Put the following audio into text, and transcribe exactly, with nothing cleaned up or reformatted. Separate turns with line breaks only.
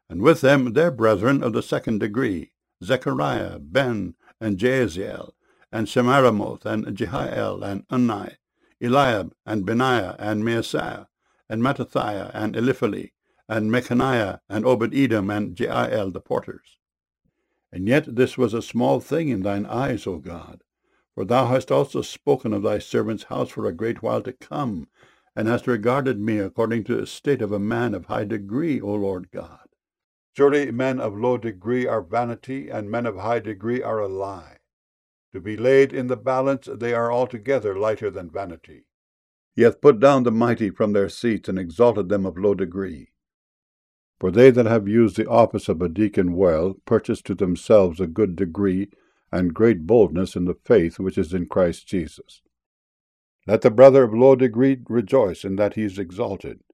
and with them their brethren of the second degree, Zechariah, Ben, and Jaasiel, and Shemaramoth, and Jehiel, and Unni, Eliab, and Benaiah, and Maaseiah, and Mattithiah, and Eliphali, and Mechaniah, and Obed-Edom, and Jeiel the porters. And yet this was a small thing in thine eyes, O God, for thou hast also spoken of thy servant's house for a great while to come, and hast regarded me according to the state of a man of high degree, O Lord God. Surely men of low degree are vanity, and men of high degree are a lie. To be laid in the balance, they are altogether lighter than vanity. He hath put down the mighty from their seats, and exalted them of low degree. For they that have used the office of a deacon well purchase to themselves a good degree and great boldness in the faith which is in Christ Jesus. Let the brother of low degree rejoice in that he is exalted,